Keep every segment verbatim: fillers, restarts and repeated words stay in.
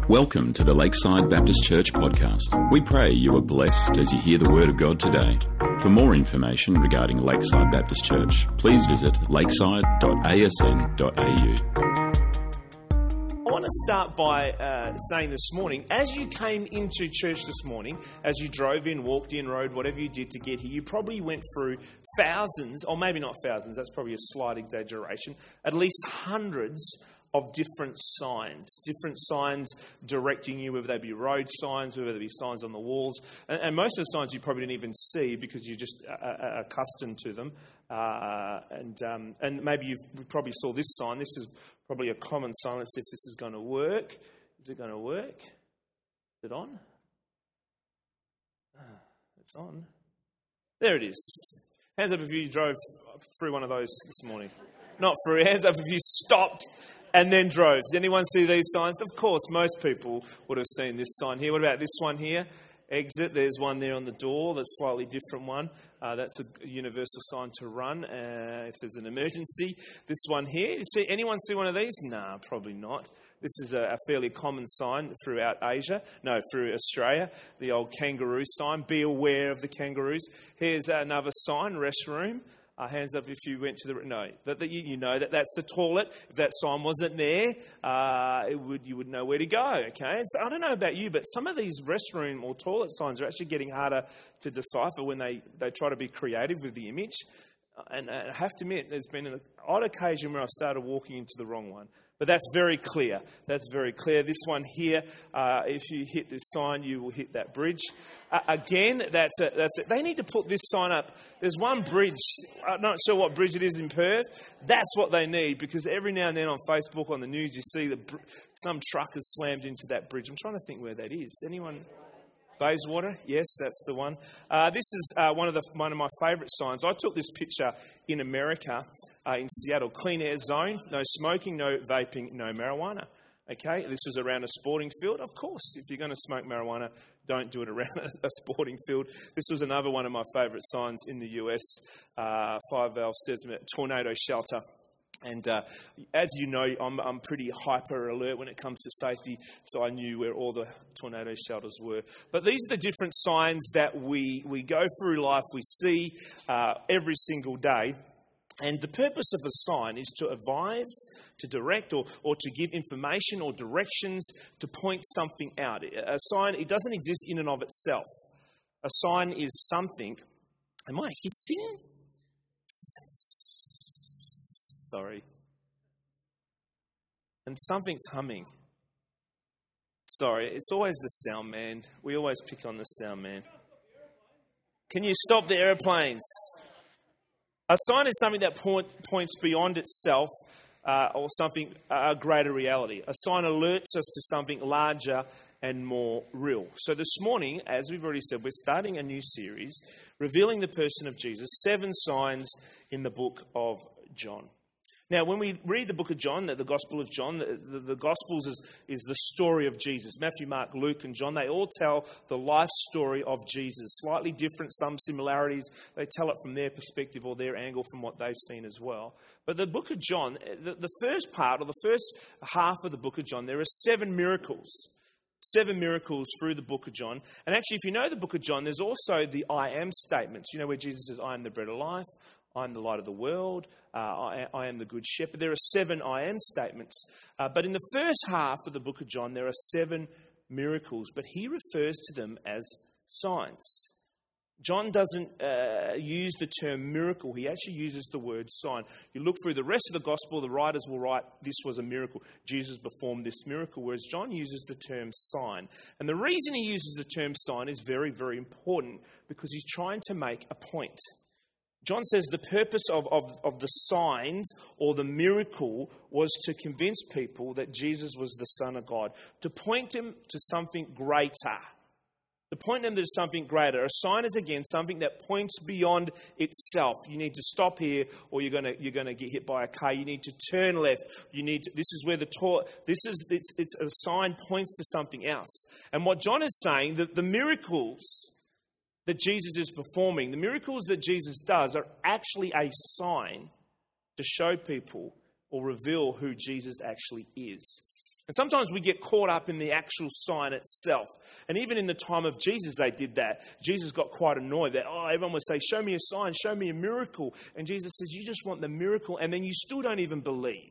Welcome to the Lakeside Baptist Church podcast. We pray you are blessed as you hear the Word of God today. For more information regarding Lakeside Baptist Church, please visit lakeside dot a s n dot a u. I want to start by uh, saying this morning, as you came into church this morning, as you drove in, walked in, rode, whatever you did to get here, you probably went through thousands, or maybe not thousands, that's probably a slight exaggeration, at least hundreds of different signs, different signs directing you, whether they be road signs, whether they be signs on the walls. And, and most of the signs you probably didn't even see because you're just uh, uh, accustomed to them. Uh, and um, and maybe you've, you probably saw this sign. This is probably a common sign that says this is going to work. Is it going to work? Is it on? Ah, it's on. There it is. Hands up if you drove through one of those this morning. Not through. Hands up if you stopped and then drove. Does anyone see these signs? Of course, most people would have seen this sign here. What about this one here? Exit. There's one there on the door. That's a slightly different one. Uh, that's a universal sign to run uh, if there's an emergency. This one here. You see anyone see one of these? Nah, probably not. This is a, a fairly common sign throughout Asia. No, through Australia. The old kangaroo sign. Be aware of the kangaroos. Here's another sign. Restroom. Uh, hands up if you went to the... No, that, that you, you know that that's the toilet. If that sign wasn't there, uh, it would you would know where to go, okay? So I don't know about you, but some of these restroom or toilet signs are actually getting harder to decipher when they, they try to be creative with the image. And I have to admit, there's been an odd occasion where I've started walking into the wrong one. But that's very clear. That's very clear. This one here, uh, if you hit this sign, you will hit that bridge. Uh, again, that's it. That's it. They need to put this sign up. There's one bridge. I'm not sure what bridge it is in Perth. That's what they need, because every now and then on Facebook, on the news, you see that some truck has slammed into that bridge. I'm trying to think where that is. Anyone? Bayswater? Yes, that's the one. Uh, this is uh, one of the one of my favourite signs. I took this picture in America. Uh, in Seattle, clean air zone, no smoking, no vaping, no marijuana. Okay, this was around a sporting field. Of course, if you're going to smoke marijuana, don't do it around a, a sporting field. This was another one of my favourite signs in the U S. Uh, Five Valve says tornado shelter. And uh, as you know, I'm, I'm pretty hyper alert when it comes to safety, so I knew where all the tornado shelters were. But these are the different signs that we, we go through life, we see uh, every single day. And the purpose of a sign is to advise, to direct, or, or to give information or directions to point something out. A sign, it doesn't exist in and of itself. A sign is something. Am I hissing? Sorry. And something's humming. Sorry, it's always the sound man. We always pick on the sound man. Can you stop the aeroplanes? A sign is something that point, points beyond itself uh, or something, a greater reality. A sign alerts us to something larger and more real. So this morning, as we've already said, we're starting a new series, revealing the person of Jesus, seven signs in the book of John. Now, when we read the book of John, the, the Gospel of John, the, the, the Gospels is, is the story of Jesus. Matthew, Mark, Luke, and John, they all tell the life story of Jesus. Slightly different, some similarities. They tell it from their perspective or their angle from what they've seen as well. But the book of John, the, the first part or the first half of the book of John, there are seven miracles. Seven miracles through the book of John. And actually, if you know the book of John, there's also the I am statements. You know, where Jesus says, I am the bread of life. I am the light of the world. Uh, I, I am the good shepherd. There are seven I am statements. Uh, but in the first half of the book of John, there are seven miracles. But he refers to them as signs. John doesn't uh, use the term miracle. He actually uses the word sign. You look through the rest of the gospel, the writers will write, this was a miracle. Jesus performed this miracle, whereas John uses the term sign. And the reason he uses the term sign is very, very important, because he's trying to make a point. John says the purpose of, of, of the signs or the miracle was to convince people that Jesus was the Son of God, to point them to something greater, to point them to something greater. A sign is, again, something that points beyond itself. You need to stop here or you're going to you're going to get hit by a car. You need to turn left. You need to, this is where the tour, this is it's, it's a sign points to something else. And what John is saying, that the miracles that Jesus is performing, the miracles that Jesus does are actually a sign to show people or reveal who Jesus actually is. And sometimes we get caught up in the actual sign itself. And even in the time of Jesus, they did that. Jesus got quite annoyed that, oh, everyone would say, show me a sign, show me a miracle. And Jesus says, you just want the miracle, and then you still don't even believe.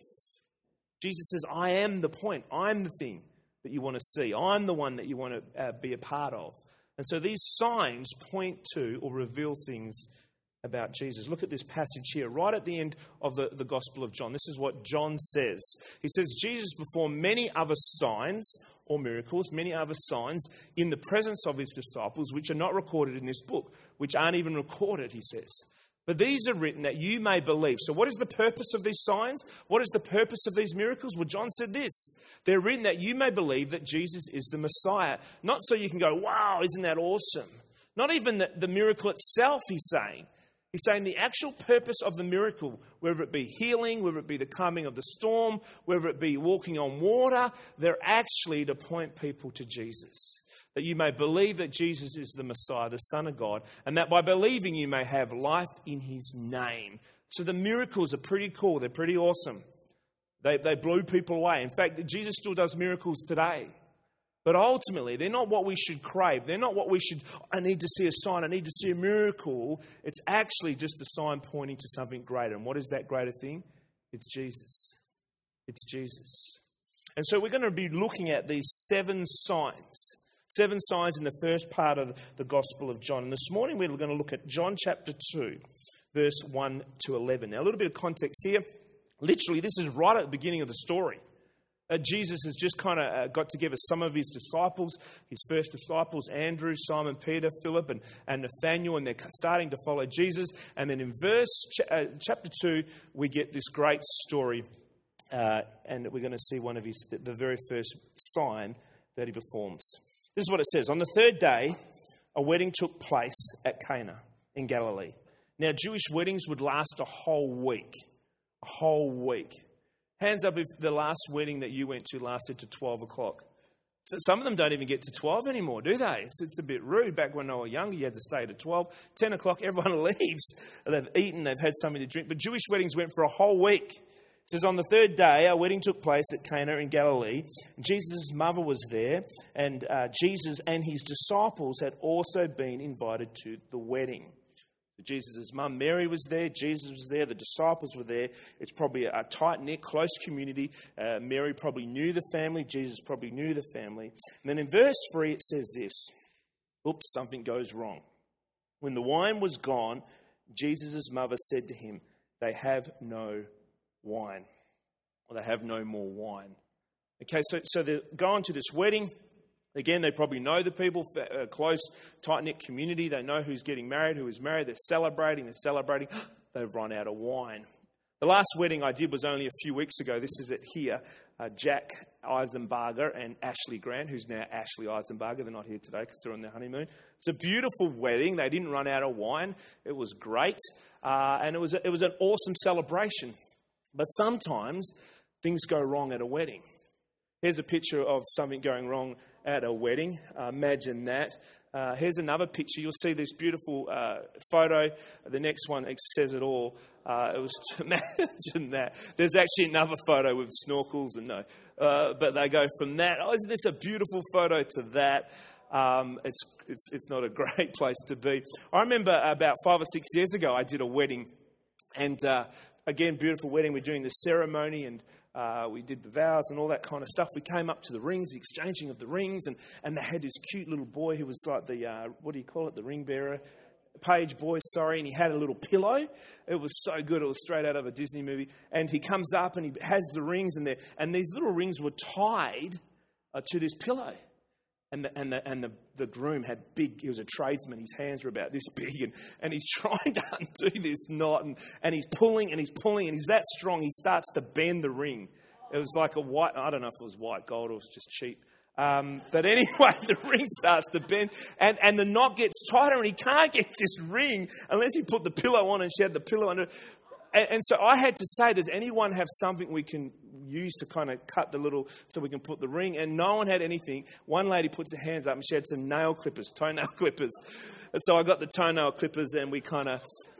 Jesus says, I am the point. I'm the thing that you want to see. I'm the one that you want to uh, be a part of. And so these signs point to or reveal things about Jesus. Look at this passage here, right at the end of the, the Gospel of John. This is what John says. He says, Jesus performed many other signs or miracles, many other signs in the presence of his disciples, which are not recorded in this book, which aren't even recorded, he says. But these are written that you may believe. So what is the purpose of these signs? What is the purpose of these miracles? Well, John said this. They're written that you may believe that Jesus is the Messiah. Not so you can go, wow, isn't that awesome? Not even the, the miracle itself, he's saying. He's saying the actual purpose of the miracle, whether it be healing, whether it be the calming of the storm, whether it be walking on water, they're actually to point people to Jesus. That you may believe that Jesus is the Messiah, the Son of God, and that by believing you may have life in his name. So the miracles are pretty cool. They're pretty awesome. They, they blew people away. In fact, Jesus still does miracles today. But ultimately, they're not what we should crave. They're not what we should, I need to see a sign, I need to see a miracle. It's actually just a sign pointing to something greater. And what is that greater thing? It's Jesus. It's Jesus. And so we're going to be looking at these seven signs. Seven signs in the first part of the Gospel of John. And this morning we're going to look at John chapter two, verse one to eleven. Now a little bit of context here. Literally, this is right at the beginning of the story. Uh, Jesus has just kind of uh, got together some of his disciples, his first disciples, Andrew, Simon, Peter, Philip, and, and Nathaniel, and they're starting to follow Jesus. And then in verse ch- uh, chapter two, we get this great story, uh, and we're going to see one of his, the very first sign that he performs. This is what it says. On the third day, a wedding took place at Cana in Galilee. Now, Jewish weddings would last a whole week, a whole week. Hands up if the last wedding that you went to lasted to twelve o'clock. So some of them don't even get to twelve anymore, do they? It's, it's a bit rude. Back when they were younger, you had to stay to twelve. ten o'clock, everyone leaves. They've eaten, they've had something to drink. But Jewish weddings went for a whole week. It says, on the third day, a wedding took place at Cana in Galilee. Jesus' mother was there, and uh, Jesus and his disciples had also been invited to the wedding. Jesus' mum Mary was there, Jesus was there, the disciples were there. It's probably a tight-knit, close community. Uh, Mary probably knew the family, Jesus probably knew the family. And then in verse three it says this, oops, something goes wrong. When the wine was gone, Jesus' mother said to him, they have no wine, or they have no more wine. Okay, so, so they're going to this wedding. Again, they probably know the people, a close, tight-knit community. They know who's getting married, who is married. They're celebrating, they're celebrating. They've run out of wine. The last wedding I did was only a few weeks ago. This is it here. Uh, Jack Eisenbarger and Ashley Grant, who's now Ashley Eisenbarger. They're not here today because they're on their honeymoon. It's a beautiful wedding. They didn't run out of wine. It was great. Uh, and it was, a, it was an awesome celebration. But sometimes things go wrong at a wedding. Here's a picture of something going wrong at a wedding. Uh, imagine that. Uh, here's another picture. You'll see this beautiful uh, photo. The next one says it all. Uh, it was to imagine that. There's actually another photo with snorkels and no. Uh, but they go from that. Oh, isn't this a beautiful photo to that? Um, it's, it's, it's not a great place to be. I remember about five or six years ago, I did a wedding. And uh, again, beautiful wedding. We're doing the ceremony and Uh, we did the vows and all that kind of stuff. We came up to the rings, the exchanging of the rings, and, and they had this cute little boy who was like the, uh, what do you call it, the ring bearer, page boy, sorry, and he had a little pillow. It was so good. It was straight out of a Disney movie. And he comes up and he has the rings in there, and these little rings were tied uh, to this pillow. And the and the and the, the groom had big, he was a tradesman, his hands were about this big, and, and he's trying to undo this knot, and, and he's pulling and he's pulling, and he's that strong, he starts to bend the ring. It was like a white, I don't know if it was white gold or it was just cheap. Um, but anyway, the ring starts to bend, and, and the knot gets tighter, and he can't get this ring unless he put the pillow on, and she had the pillow under it. And, and so I had to say, does anyone have something we can use to kind of cut the little, so we can put the ring? And no one had anything. One lady puts her hands up and she had some nail clippers, toenail clippers. And so I got the toenail clippers and we kind of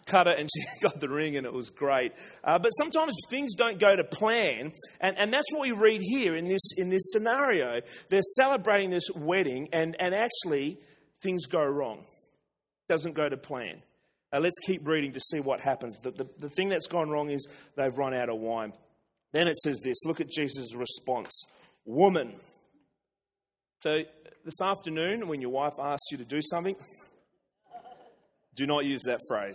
cut it and she got the ring and it was great. Uh, but sometimes things don't go to plan. And, and that's what we read here in this in this scenario. They're celebrating this wedding and, and actually things go wrong. Doesn't go to plan. Uh, let's keep reading to see what happens. The, the, the thing that's gone wrong is they've run out of wine. Then it says this. Look at Jesus' response. Woman. So this afternoon when your wife asks you to do something, do not use that phrase.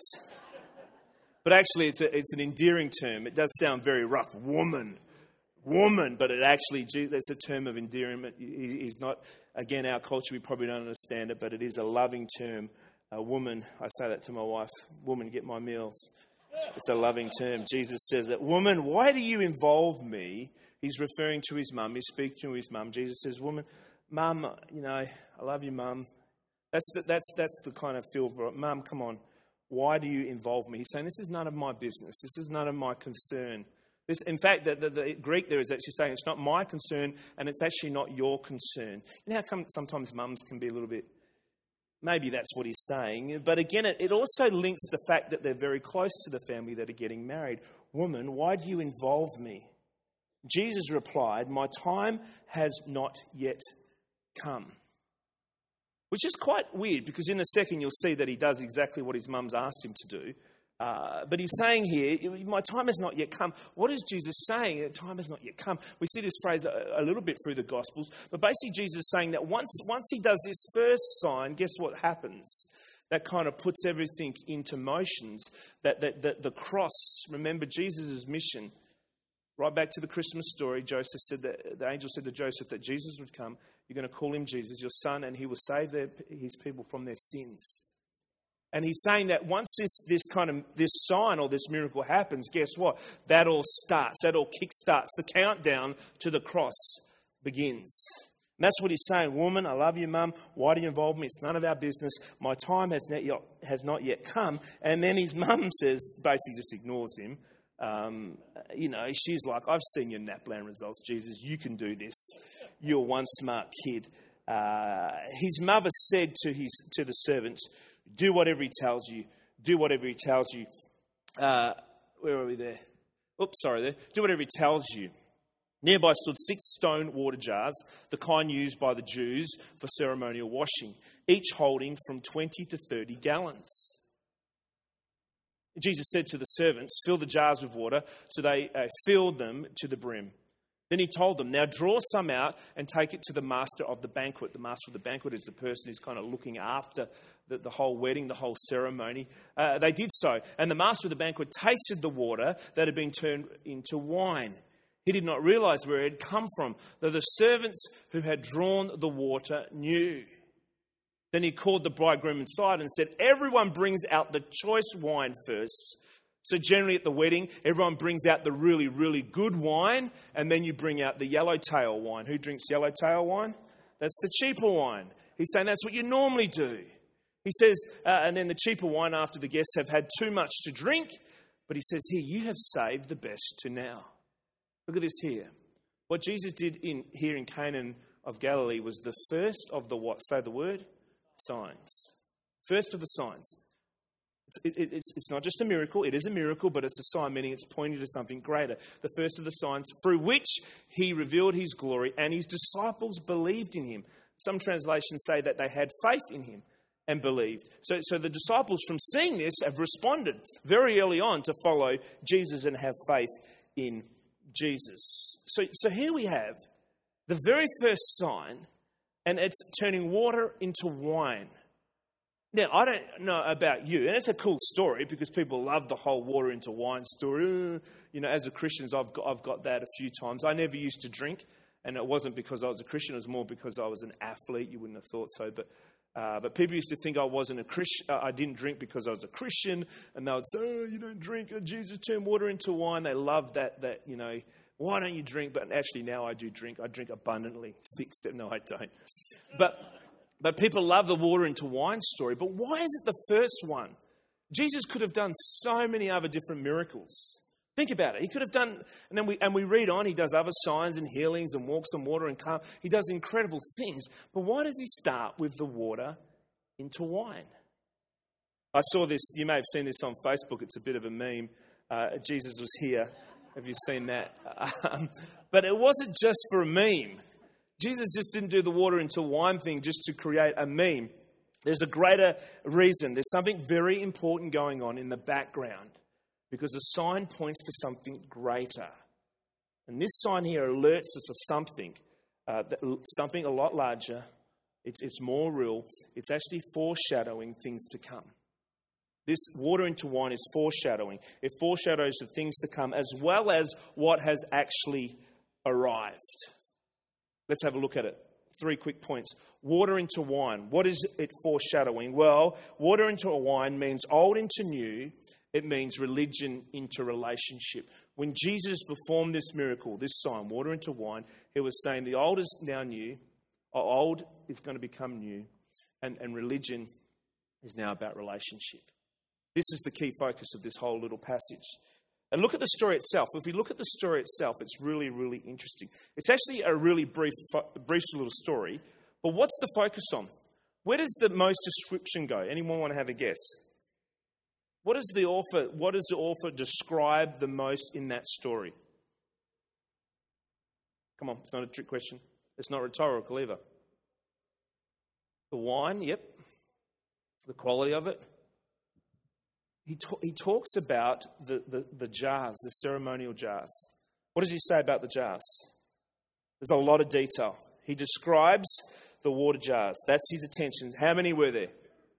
But actually it's a, it's an endearing term. It does sound very rough. Woman. Woman. But it actually, it's a term of endearment. He's not, again, our culture, we probably don't understand it, but it is a loving term. A woman, I say that to my wife, woman, get my meals. It's a loving term. Jesus says that, woman, why do you involve me? He's referring to his mum. He's speaking to his mum. Jesus says, woman, mum, you know, I love you, mum. That's the, that's, that's the kind of feel, mum, come on. Why do you involve me? He's saying, this is none of my business. This is none of my concern. This, in fact, the, the, the Greek there is actually saying it's not my concern and it's actually not your concern. You know how come sometimes mums can be a little bit, maybe that's what he's saying. But again, it, it also links the fact that they're very close to the family that are getting married. Woman, why do you involve me? Jesus replied, my time has not yet come. Which is quite weird because in a second you'll see that he does exactly what his mum's asked him to do. Uh, but he's saying here, my time has not yet come. What is Jesus saying? Time has not yet come. We see this phrase a, a little bit through the Gospels. But basically Jesus is saying that once, once he does this first sign, guess what happens? That kind of puts everything into motions. That, that, that the cross, remember Jesus' mission. Right back to the Christmas story, Joseph said that, the angel said to Joseph that Jesus would come. You're going to call him Jesus, your son, and he will save their, his people from their sins. And he's saying that once this, this kind of this sign or this miracle happens, guess what? That all starts. That all kickstarts. The countdown to the cross begins. And that's what he's saying. Woman, I love you, mum. Why do you involve me? It's none of our business. My time has not yet, has not yet come. And then his mum says, basically just ignores him. Um, you know, she's like, I've seen your NAPLAN results, Jesus. You can do this. You're one smart kid. Uh, his mother said to his to the servants, do whatever he tells you. Do whatever he tells you. Uh, where are we there? Oops, sorry there. Do whatever he tells you. Nearby stood six stone water jars, the kind used by the Jews for ceremonial washing, each holding from twenty to thirty gallons. Jesus said to the servants, fill the jars with water, so they uh, filled them to the brim. Then he told them, now draw some out and take it to the master of the banquet. The master of the banquet is the person who's kind of looking after the, the whole wedding, the whole ceremony. Uh, they did so. And the master of the banquet tasted the water that had been turned into wine. He did not realize where it had come from, though the servants who had drawn the water knew. Then he called the bridegroom inside and said, everyone brings out the choice wine first. So generally at the wedding, everyone brings out the really, really good wine, and then you bring out the yellowtail wine. Who drinks yellowtail wine? That's the cheaper wine. He's saying that's what you normally do. He says, uh, and then the cheaper wine after the guests have had too much to drink. But he says here, you have saved the best to now. Look at this here. What Jesus did in here in Canaan of Galilee was the first of the what? Say the word. Signs. First of the signs. It's, it, it's, it's not just a miracle. It is a miracle, but it's a sign, meaning it's pointing to something greater. The first of the signs through which he revealed his glory, and his disciples believed in him. Some translations say that they had faith in him and believed. So, so the disciples, from seeing this, have responded very early on to follow Jesus and have faith in Jesus. So, so here we have the very first sign, and it's turning water into wine. Now, I don't know about you, and it's a cool story because people love the whole water into wine story. Uh, you know, as a Christian, I've got, I've got that a few times. I never used to drink, and it wasn't because I was a Christian. It was more because I was an athlete. You wouldn't have thought so, but uh, but people used to think I wasn't a Christian. I didn't drink because I was a Christian, and they would say, "Oh, you don't drink. Jesus turned water into wine." They loved that. That you know. Why don't you drink? But actually now I do drink. I drink abundantly. Fix it. No, I don't. But but people love the water into wine story. But why is it the first one? Jesus could have done so many other different miracles. Think about it. He could have done, and then we and we read on, he does other signs and healings and walks on water and calm. He does incredible things. But why does he start with the water into wine? I saw this, you may have seen this on Facebook, it's a bit of a meme. Uh, Jesus was here. Have you seen that? Um, but it wasn't just for a meme. Jesus just didn't do the water into wine thing just to create a meme. There's a greater reason. There's something very important going on in the background because the sign points to something greater. And this sign here alerts us of something, uh, something a lot larger. It's, it's more real. It's actually foreshadowing things to come. This water into wine is foreshadowing. It foreshadows the things to come as well as what has actually arrived. Let's have a look at it. Three quick points. Water into wine. What is it foreshadowing? Well, water into a wine means old into new. It means religion into relationship. When Jesus performed this miracle, this sign, water into wine, he was saying the old is now new, or old is going to become new, and, and religion is now about relationship. This is the key focus of this whole little passage. And look at the story itself. If we look at the story itself, it's really, really interesting. It's actually a really brief, brief little story. But what's the focus on? Where does the most description go? Anyone want to have a guess? What does the author, what does the author describe the most in that story? Come on, it's not a trick question. It's not rhetorical either. The wine, yep. The quality of it. He, ta- he talks about the, the, the jars, the ceremonial jars. What does he say about the jars? There's a lot of detail. He describes the water jars. That's his attention. How many were there?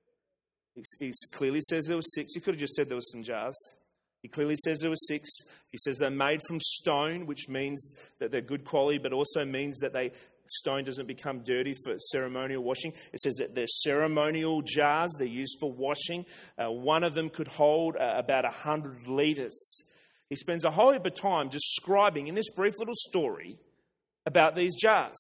He, he clearly says there were six. He could have just said there were some jars. He clearly says there were six. He says they're made from stone, which means that they're good quality, but also means that they stone doesn't become dirty for ceremonial washing. It says that they're ceremonial jars. They're used for washing. Uh, one of them could hold uh, about one hundred litres. He spends a whole heap of time describing in this brief little story about these jars.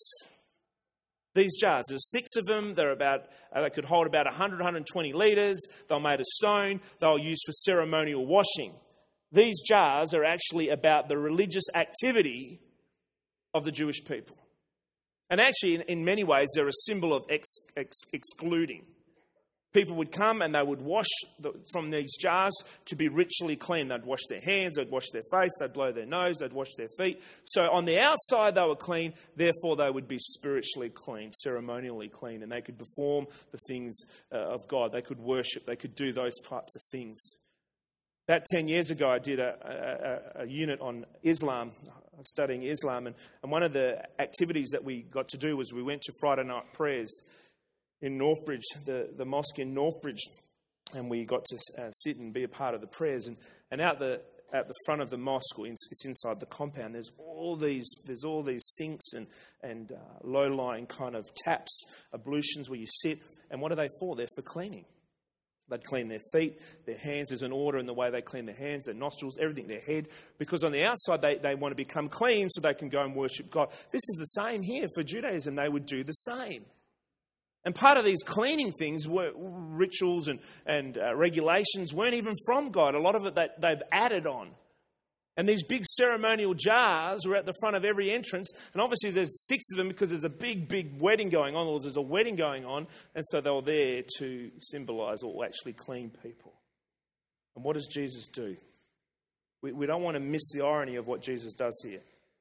These jars, there's six of them. They're about, uh, they could hold about one hundred, one hundred twenty litres. They're made of stone. They're used for ceremonial washing. These jars are actually about the religious activity of the Jewish people. And actually, in, in many ways, they're a symbol of ex, ex, excluding. People would come and they would wash the, from these jars to be ritually clean. They'd wash their hands, they'd wash their face, they'd blow their nose, they'd wash their feet. So on the outside, they were clean. Therefore, they would be spiritually clean, ceremonially clean, and they could perform the things uh, of God. They could worship. They could do those types of things. About ten years ago, I did a, a, a unit on Islam, studying Islam, and, and one of the activities that we got to do was we went to Friday night prayers in Northbridge, the, the mosque in Northbridge, and we got to uh, sit and be a part of the prayers. And, and out the at the front of the mosque, or in, it's inside the compound, there's all these there's all these sinks and and uh, low-lying kind of taps, ablutions where you sit. And what are they for? They're for cleaning. They'd clean their feet, their hands. There's an order in the way they clean their hands, their nostrils, everything, their head. Because on the outside, they, they want to become clean so they can go and worship God. This is the same here for Judaism. They would do the same. And part of these cleaning things, were rituals and, and uh, regulations, weren't even from God. A lot of it that they've added on. And these big ceremonial jars were at the front of every entrance. And obviously there's six of them because there's a big, big wedding going on. Or there's a wedding going on. And so they were there to symbolise or actually clean people. And what does Jesus do? We, we don't want to miss the irony of what Jesus does here.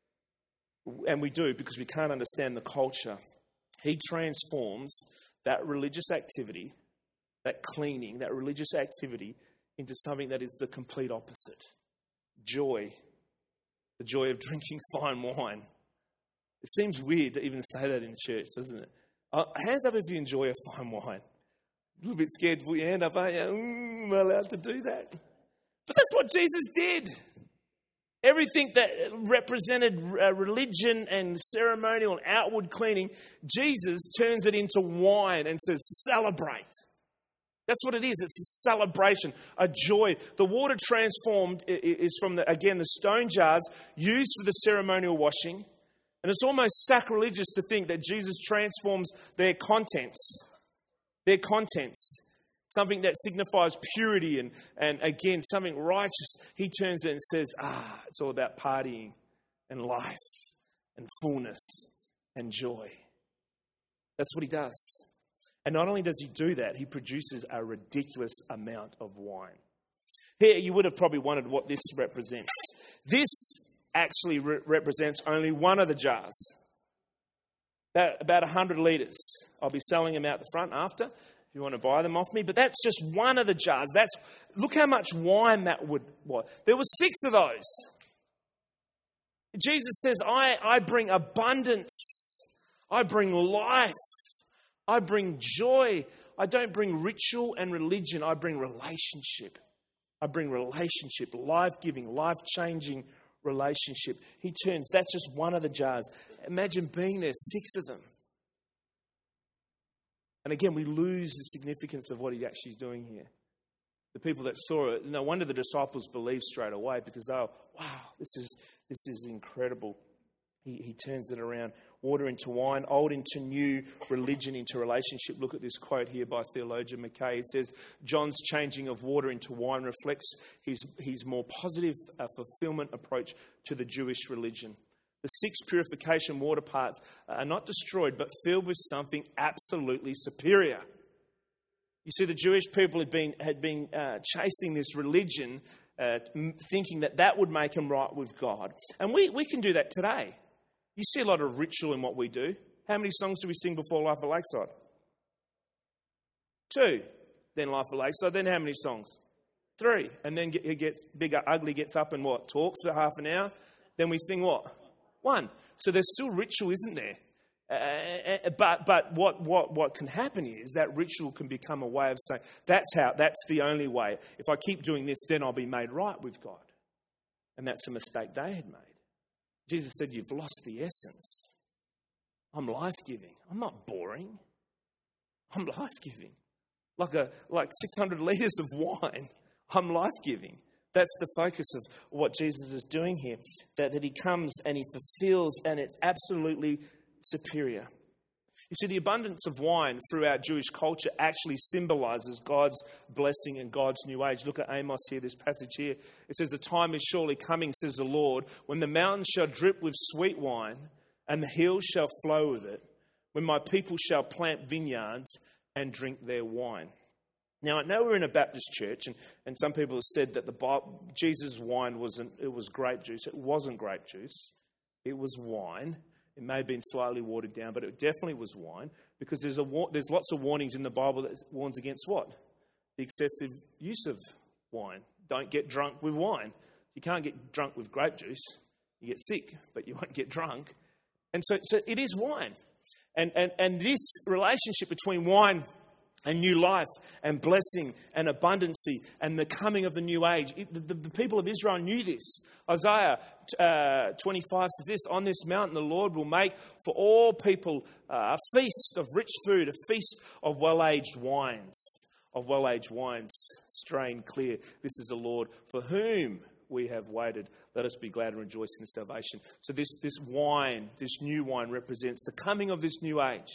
And we do because we can't understand the culture. He transforms that religious activity, that cleaning, that religious activity into something that is the complete opposite. Joy. The joy of drinking fine wine. It seems weird to even say that in church, doesn't it? Uh, hands up if you enjoy a fine wine. A little bit scared to put your hand up, aren't you? Mm, am I allowed to do that? But that's what Jesus did. Everything that represented religion and ceremonial and outward cleaning, Jesus turns it into wine and says, celebrate. That's what it is. It's a celebration, a joy. The water transformed is from, the, again, the stone jars used for the ceremonial washing. And it's almost sacrilegious to think that Jesus transforms their contents. Their contents. Something that signifies purity and, and again, something righteous. He turns it and says, ah, it's all about partying and life and fullness and joy. That's what he does. And not only does he do that, he produces a ridiculous amount of wine. Here, you would have probably wondered what this represents. This actually re- represents only one of the jars, about, about one hundred litres. I'll be selling them out the front after if you want to buy them off me. But that's just one of the jars. That's look how much wine that would... What? There were six of those. Jesus says, I, I bring abundance. I bring life. I bring joy. I don't bring ritual and religion. I bring relationship. I bring relationship, life-giving, life-changing relationship. He turns, that's just one of the jars. Imagine being there, six of them. And again, we lose the significance of what he actually is doing here. The people that saw it, no wonder the disciples believed straight away, because they were, wow, this is this is incredible. He, he turns it around. Water into wine, old into new, religion into relationship. Look at this quote here by theologian Mackay. It says, John's changing of water into wine reflects his, his more positive uh, fulfillment approach to the Jewish religion. The six purification water parts are not destroyed, but filled with something absolutely superior. You see, the Jewish people had been, had been uh, chasing this religion, uh, thinking that that would make them right with God. And we, we can do that today. You see a lot of ritual in what we do. How many songs do we sing before Life at Lakeside? Two. Then Life at Lakeside. Then how many songs? Three. And then it gets bigger. Ugly gets up and what? Talks for half an hour. Then we sing what? One. So there's still ritual, isn't there? Uh, but but what, what, what can happen is that ritual can become a way of saying, that's how, that's the only way. If I keep doing this, then I'll be made right with God. And that's a mistake they had made. Jesus said, you've lost the essence. I'm life-giving. I'm not boring. I'm life-giving. Like a like six hundred litres of wine. I'm life-giving. That's the focus of what Jesus is doing here. That, that he comes and he fulfills, and it's absolutely superior. You see, the abundance of wine throughout Jewish culture actually symbolises God's blessing and God's new age. Look at Amos here, this passage here. It says, the time is surely coming, says the Lord, when the mountains shall drip with sweet wine and the hills shall flow with it, when my people shall plant vineyards and drink their wine. Now, I know we're in a Baptist church, and, and some people have said that the Bible, Jesus' wine wasn't, it was grape juice. It wasn't grape juice. It was wine. It may have been slightly watered down, but it definitely was wine, because there's a there's lots of warnings in the Bible that warns against what? The excessive use of wine. Don't get drunk with wine. You can't get drunk with grape juice. You get sick, but you won't get drunk. And so, so it is wine. And, and, and this relationship between wine and new life and blessing and abundancy and the coming of the new age, it, the, the people of Israel knew this. Isaiah uh, twenty-five says this, on this mountain the Lord will make for all people uh, a feast of rich food, a feast of well-aged wines, of well-aged wines, strained clear. This is the Lord for whom we have waited. Let us be glad and rejoice in his salvation. So this, this wine, this new wine represents the coming of this new age.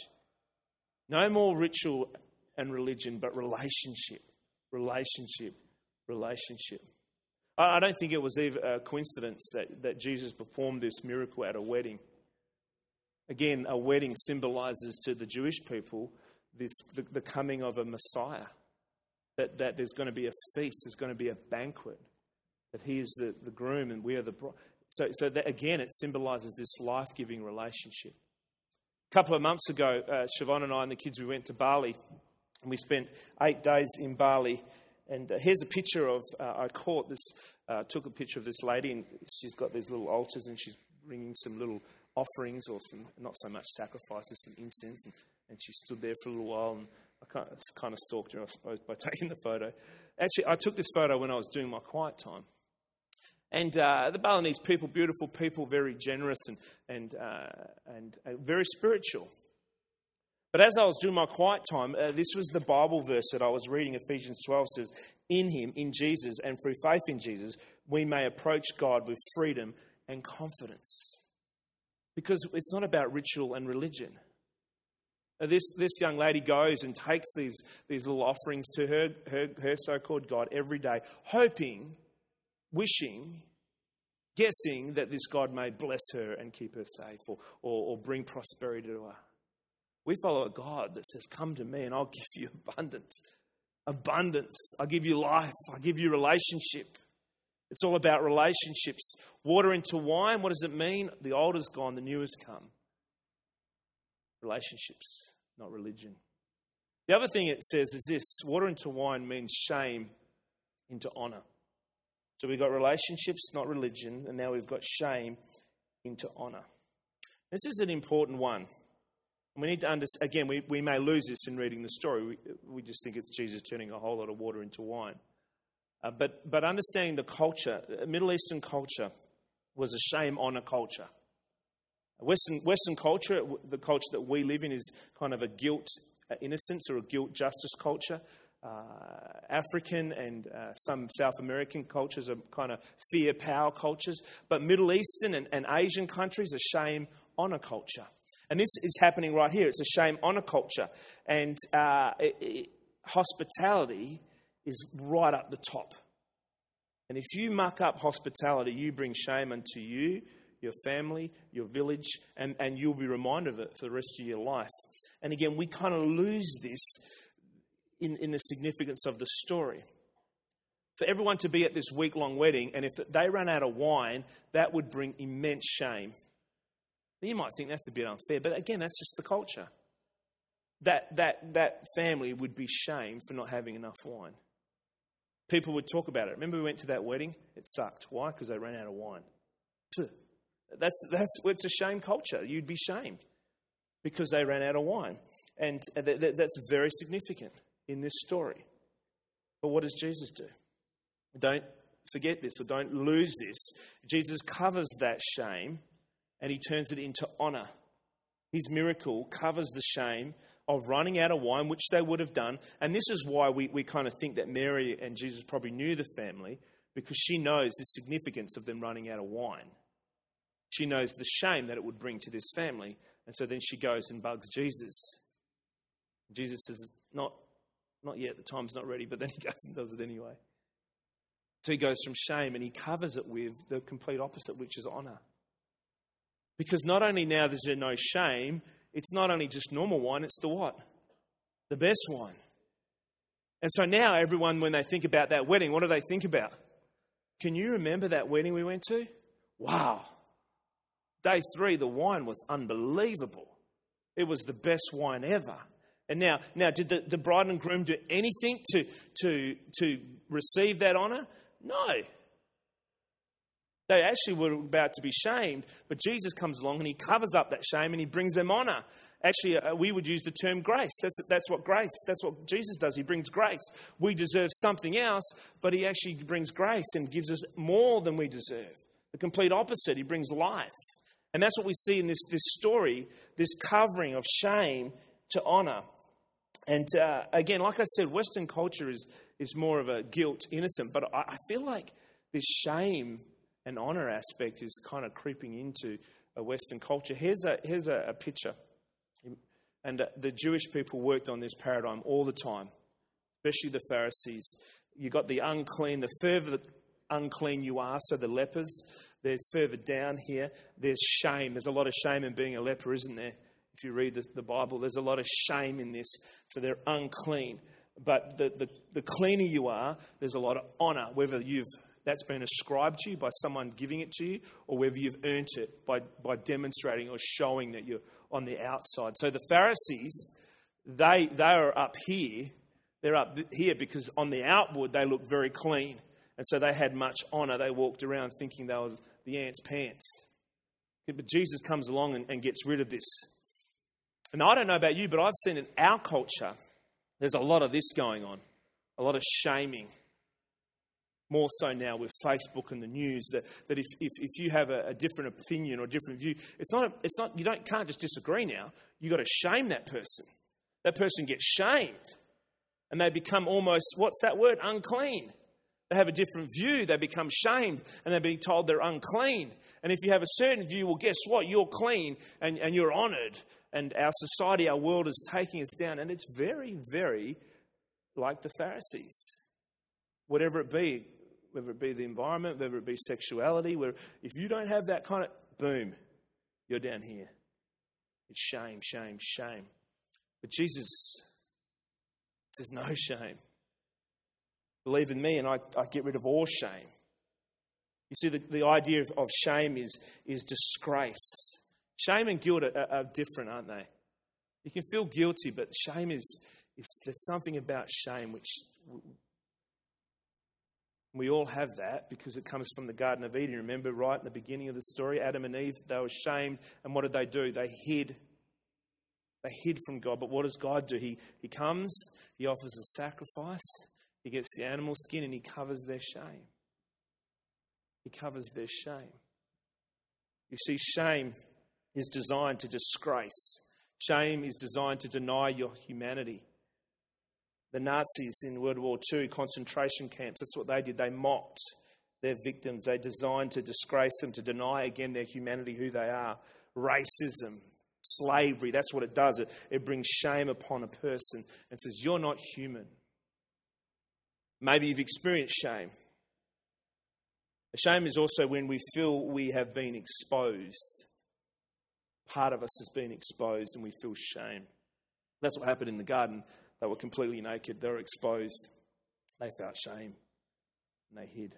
No more ritual and religion, but relationship, relationship, relationship. I don't think it was even a coincidence that, that Jesus performed this miracle at a wedding. Again, a wedding symbolizes to the Jewish people this the, the coming of a Messiah. That, that there's going to be a feast, there's going to be a banquet. That he is the, the groom and we are the bride. So, so that, again, it symbolizes this life-giving relationship. A couple of months ago, uh, Siobhan and I and the kids, we went to Bali. And we spent eight days in Bali. And uh, here's a picture of, uh, I caught this, uh, took a picture of this lady, and she's got these little altars, and she's bringing some little offerings, or some, not so much sacrifices, some incense, and, and she stood there for a little while, and I kind of, kind of stalked her, I suppose, by taking the photo. Actually, I took this photo when I was doing my quiet time. And uh, the Balinese people, beautiful people, very generous and, and, uh, and uh, very spiritual. But as I was doing my quiet time, uh, this was the Bible verse that I was reading. Ephesians twelve says, in him, in Jesus, and through faith in Jesus, we may approach God with freedom and confidence. Because it's not about ritual and religion. Now this, this young lady goes and takes these, these little offerings to her, her, her so-called God every day, hoping, wishing, guessing that this God may bless her and keep her safe, or, or, or bring prosperity to her. We follow a God that says, come to me and I'll give you abundance. Abundance. I'll give you life. I'll give you relationship. It's all about relationships. Water into wine, what does it mean? The old is gone, the new has come. Relationships, not religion. The other thing it says is this: water into wine means shame into honour. So we've got relationships, not religion, and now we've got shame into honour. This is an important one. We need to understand, again, we, we may lose this in reading the story. We, we just think it's Jesus turning a whole lot of water into wine. Uh, but, but understanding the culture, Middle Eastern culture was a shame-honour culture. Western, Western culture, the culture that we live in, is kind of a guilt uh, innocence or a guilt justice culture. Uh, African and uh, some South American cultures are kind of fear power cultures. But Middle Eastern and, and Asian countries are shame-honour culture. And this is happening right here. It's a shame-honour culture. And uh, it, it, hospitality is right up the top. And if you muck up hospitality, you bring shame unto you, your family, your village, and, and you'll be reminded of it for the rest of your life. And again, we kind of lose this in, in the significance of the story. For everyone to be at this week-long wedding, and if they ran out of wine, that would bring immense shame. You might think that's a bit unfair, but again, that's just the culture. That, that, that family would be shamed for not having enough wine. People would talk about it. Remember we went to that wedding? It sucked. Why? Because they ran out of wine. That's, that's, it's a shame culture. You'd be shamed because they ran out of wine. And th- th- that's very significant in this story. But what does Jesus do? Don't forget this, or don't lose this. Jesus covers that shame and he turns it into honour. His miracle covers the shame of running out of wine, which they would have done. And this is why we, we kind of think that Mary and Jesus probably knew the family, because she knows the significance of them running out of wine. She knows the shame that it would bring to this family. And so then she goes and bugs Jesus. Jesus says, not, not yet, the time's not ready, but then he goes and does it anyway. So he goes from shame and he covers it with the complete opposite, which is honour. Because not only now there's no shame, it's not only just normal wine, it's the what? The best wine. And so now everyone, when they think about that wedding, what do they think about? Can you remember that wedding we went to? Wow. Day three, the wine was unbelievable. It was the best wine ever. And now, now did the, the bride and groom do anything to, to, to receive that honour? No. They actually were about to be shamed, but Jesus comes along and he covers up that shame and he brings them honour. Actually, uh, we would use the term grace. That's, that's what grace, that's what Jesus does. He brings grace. We deserve something else, but he actually brings grace and gives us more than we deserve. The complete opposite, he brings life. And that's what we see in this, this story, this covering of shame to honour. And uh, again, like I said, Western culture is, is more of a guilt, innocent, but I, I feel like this shame and honour aspect is kind of creeping into a Western culture. Here's a here's a, a picture. And uh, the Jewish people worked on this paradigm all the time, especially the Pharisees. You got the unclean, the further unclean you are, so the lepers, they're further down here. There's shame. There's a lot of shame in being a leper, isn't there? If you read the, the Bible, there's a lot of shame in this. So they're unclean. But the, the, the cleaner you are, there's a lot of honour, whether you've that's been ascribed to you by someone giving it to you, or whether you've earned it by, by demonstrating or showing that you're on the outside. So the Pharisees, they they are up here. They're up here because on the outward they look very clean. And so they had much honour. They walked around thinking they were the ants' pants. But Jesus comes along and, and gets rid of this. And I don't know about you, but I've seen in our culture, there's a lot of this going on. A lot of shaming. More so now with Facebook and the news, that, that if, if, if you have a, a different opinion or different view, it's not, a, it's not, you don't, can't just disagree now. You've got to shame that person. That person gets shamed. And they become almost, what's that word? Unclean. They have a different view, they become shamed, and they're being told they're unclean. And if you have a certain view, well, guess what? You're clean and, and you're honoured. And our society, our world is taking us down. And it's very, very like the Pharisees. Whatever it be, whether it be the environment, whether it be sexuality, where if you don't have that kind of, boom, you're down here. It's shame, shame, shame. But Jesus says, no shame. Believe in me and I, I get rid of all shame. You see, the, the idea of, of shame is, is disgrace. Shame and guilt are, are different, aren't they? You can feel guilty, but shame is, is there's something about shame which we all have that because it comes from the Garden of Eden. Remember right in the beginning of the story, Adam and Eve, they were shamed. And what did they do? They hid. They hid from God. But what does God do? He, he comes, he offers a sacrifice, he gets the animal skin and he covers their shame. He covers their shame. You see, shame is designed to disgrace. Shame is designed to deny your humanity. The Nazis in World War Two, concentration camps, that's what they did. They mocked their victims. They designed to disgrace them, to deny again their humanity, who they are. Racism, slavery, that's what it does. It, it brings shame upon a person and says, you're not human. Maybe you've experienced shame. Shame is also when we feel we have been exposed. Part of us has been exposed and we feel shame. That's what happened in the garden. They were completely naked. They were exposed. They felt shame and they hid.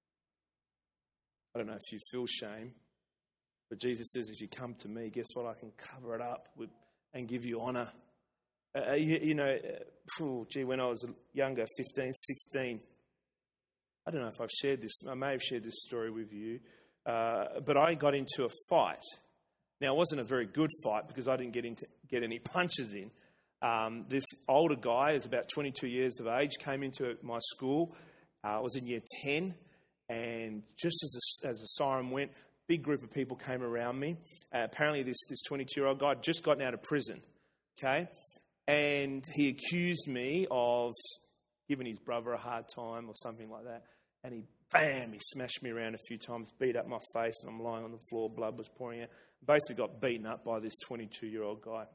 I don't know if you feel shame, but Jesus says, if you come to me, guess what? I can cover it up with, and give you honour. Uh, you, you know, uh, oh, gee, when I was younger, fifteen, sixteen, I don't know if I've shared this. I may have shared this story with you, uh, but I got into a fight. Now, it wasn't a very good fight because I didn't get into get any punches in. Um, this older guy, is about twenty-two years of age, came into my school. Uh, I was in year ten, and just as a, as the siren went, a big group of people came around me. Uh, apparently, this this twenty-two-year-old guy had just gotten out of prison, okay? And he accused me of giving his brother a hard time or something like that. And he, bam, he smashed me around a few times, beat up my face, and I'm lying on the floor, blood was pouring out. Basically got beaten up by this twenty-two-year-old guy.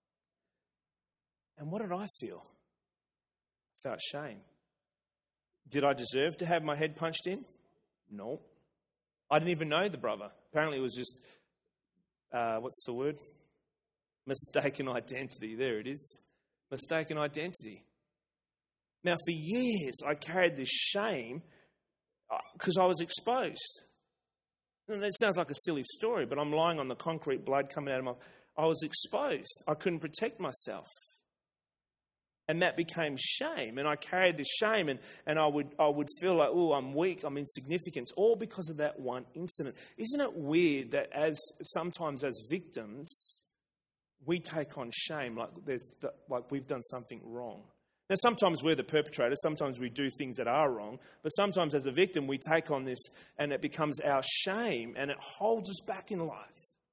And what did I feel? I felt shame. Did I deserve to have my head punched in? No. I didn't even know the brother. Apparently it was just, uh, what's the word? Mistaken identity. There it is. Mistaken identity. Now, for years, I carried this shame because I was exposed. And it sounds like a silly story, but I'm lying on the concrete, blood coming out of my... I was exposed. I couldn't protect myself. And that became shame. And I carried this shame and, and I would I would feel like, oh, I'm weak, I'm insignificant, all because of that one incident. Isn't it weird that as sometimes as victims, we take on shame like there's like we've done something wrong? Now, sometimes we're the perpetrator, sometimes we do things that are wrong, but sometimes as a victim we take on this and it becomes our shame and it holds us back in life.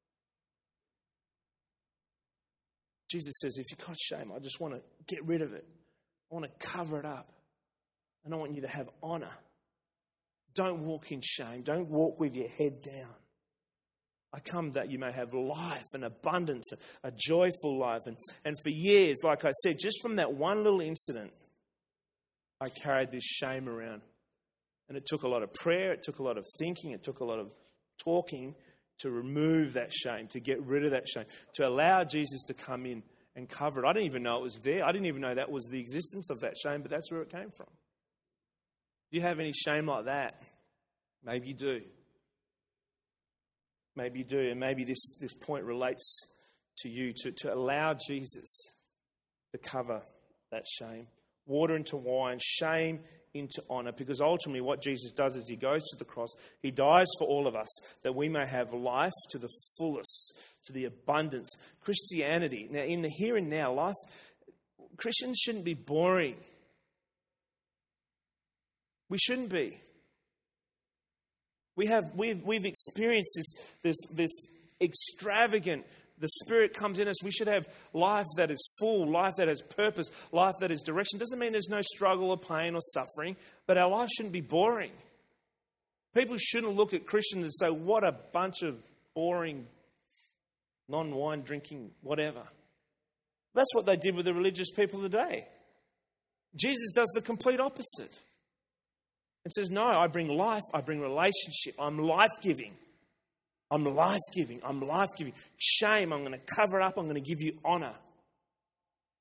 Jesus says, if you've got shame, I just want to get rid of it. I want to cover it up. And I want you to have honour. Don't walk in shame. Don't walk with your head down. I come that you may have life and abundance, a joyful life. And, and for years, like I said, just from that one little incident, I carried this shame around. And it took a lot of prayer, it took a lot of thinking, it took a lot of talking to remove that shame, to get rid of that shame, to allow Jesus to come in and cover it. I didn't even know it was there. I didn't even know that was the existence of that shame, but that's where it came from. Do you have any shame like that? Maybe you do. Maybe you do, and maybe this, this point relates to you, to, to allow Jesus to cover that shame. Water into wine, shame into honour, because ultimately what Jesus does is he goes to the cross, he dies for all of us, that we may have life to the fullest, to the abundance. Christianity, now in the here and now, life, Christians shouldn't be boring. We shouldn't be. We have we've we've experienced this this this extravagant. The Spirit comes in us. We should have life that is full, life that has purpose, life that is direction. Doesn't mean there's no struggle or pain or suffering, but our life shouldn't be boring. People shouldn't look at Christians and say, "What a bunch of boring, non-wine drinking, whatever." That's what they did with the religious people of the day. Jesus does the complete opposite. It says, no, I bring life, I bring relationship, I'm life-giving. I'm life-giving, I'm life-giving. Shame, I'm going to cover up, I'm going to give you honour.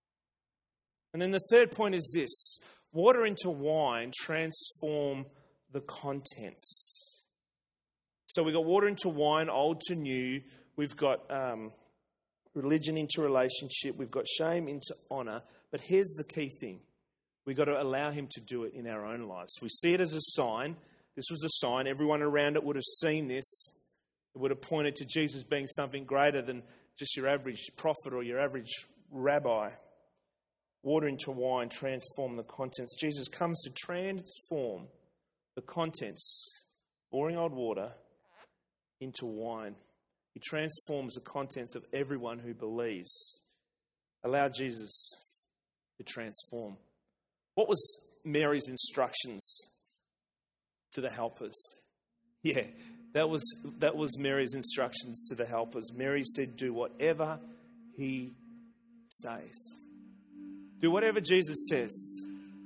And then the third point is this: water into wine transform the contents. So we've got water into wine, old to new. We've got um, religion into relationship. We've got shame into honour. But here's the key thing. We've got to allow him to do it in our own lives. We see it as a sign. This was a sign. Everyone around it would have seen this. It would have pointed to Jesus being something greater than just your average prophet or your average rabbi. Water into wine transform the contents. Jesus comes to transform the contents, boring old water, into wine. He transforms the contents of everyone who believes. Allow Jesus to transform. What was Mary's instructions to the helpers? Yeah, that was that was Mary's instructions to the helpers. Mary said, do whatever he says. Do whatever Jesus says.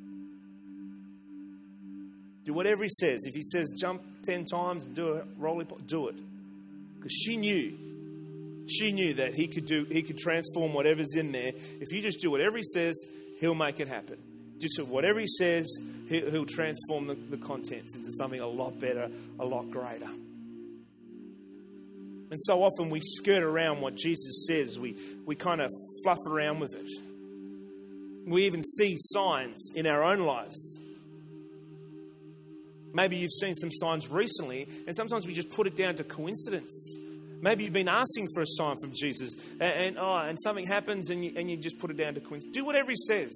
Do whatever he says. If he says jump ten times and do a roly pop, do it. Because she knew, she knew that he could do, he could transform whatever's in there. If you just do whatever he says, he'll make it happen. Just whatever he says, he'll, he'll transform the, the contents into something a lot better, a lot greater. And so often we skirt around what Jesus says. We, we kind of fluff around with it. We even see signs in our own lives. Maybe you've seen some signs recently, and sometimes we just put it down to coincidence. Maybe you've been asking for a sign from Jesus, and, and oh, and something happens, and you, and you just put it down to coincidence. Do whatever he says.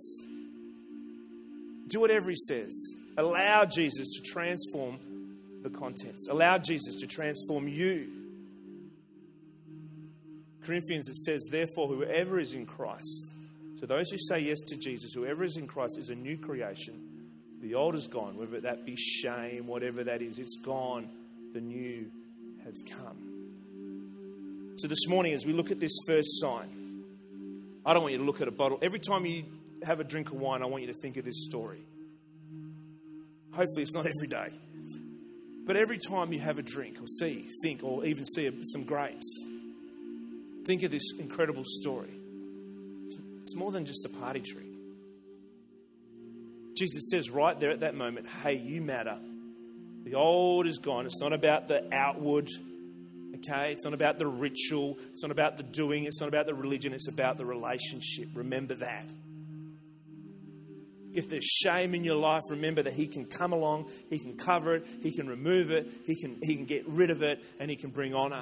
Do whatever he says. Allow Jesus to transform the contents. Allow Jesus to transform you. Corinthians, it says, therefore, whoever is in Christ, so those who say yes to Jesus, whoever is in Christ is a new creation. The old is gone, whether that be shame, whatever that is, it's gone. The new has come. So this morning, as we look at this first sign, I don't want you to look at a bottle. Every time you have a drink of wine, I want you to think of this story. Hopefully it's not every day. But every time you have a drink or see, think, or even see some grapes, think of this incredible story. It's more than just a party trick. Jesus says right there at that moment, hey, you matter. The old is gone. It's not about the outward, okay? It's not about the ritual. It's not about the doing. It's not about the religion. It's about the relationship. Remember that. If there's shame in your life, remember that he can come along, he can cover it, he can remove it, he can, he can get rid of it, and he can bring honor.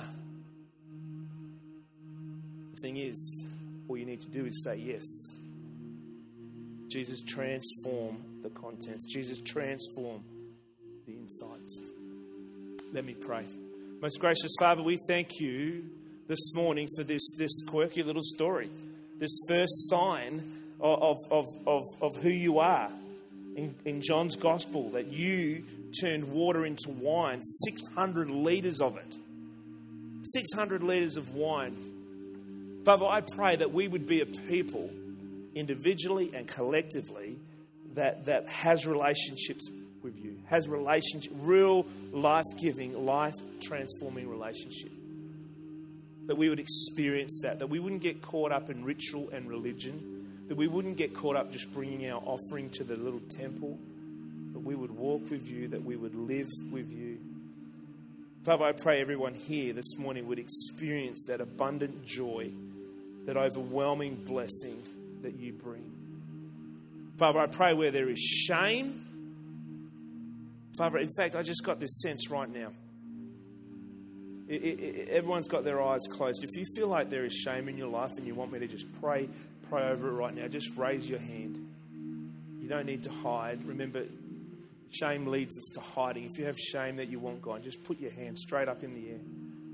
The thing is, all you need to do is say yes. Jesus, transform the contents. Jesus, transform the insides. Let me pray. Most gracious Father, we thank you this morning for this, this quirky little story, this first sign of, of, of, of who you are in, in John's Gospel, that you turned water into wine, six hundred litres of it. six hundred litres of wine. Father, I pray that we would be a people, individually and collectively, that, that has relationships with you, has relationship, real life-giving, life-transforming relationship. That we would experience that, that we wouldn't get caught up in ritual and religion, that we wouldn't get caught up just bringing our offering to the little temple, that we would walk with you, that we would live with you. Father, I pray everyone here this morning would experience that abundant joy, that overwhelming blessing that you bring. Father, I pray where there is shame, Father, in fact, I just got this sense right now. It, it, it, everyone's got their eyes closed. If you feel like there is shame in your life and you want me to just pray, pray over it right now, just raise your hand. You don't need to hide. Remember, shame leads us to hiding. If you have shame that you want gone, just put your hand straight up in the air.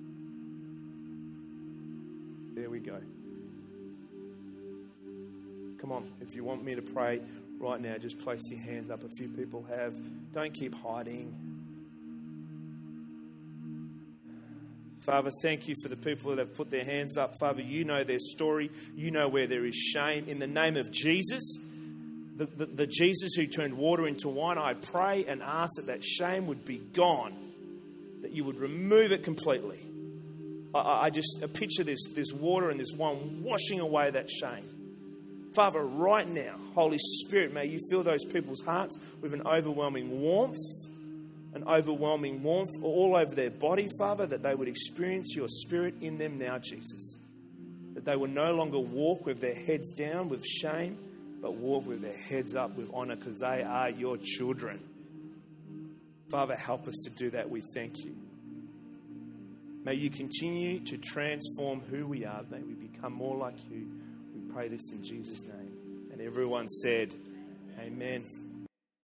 There we go. Come on, if you want me to pray right now, just place your hands up. A few people have. Don't keep hiding. Father, thank you for the people that have put their hands up. Father, you know their story. You know where there is shame. In the name of Jesus, the, the, the Jesus who turned water into wine, I pray and ask that that shame would be gone, that you would remove it completely. I, I just I picture this, this water and this wine washing away that shame. Father, right now, Holy Spirit, may you fill those people's hearts with an overwhelming warmth, an overwhelming warmth all over their body, Father, that they would experience your Spirit in them now, Jesus. That they will no longer walk with their heads down with shame, but walk with their heads up with honour, because they are your children. Father, help us to do that. We thank you. May you continue to transform who we are. May we become more like you. We pray this in Jesus' name. And everyone said, amen.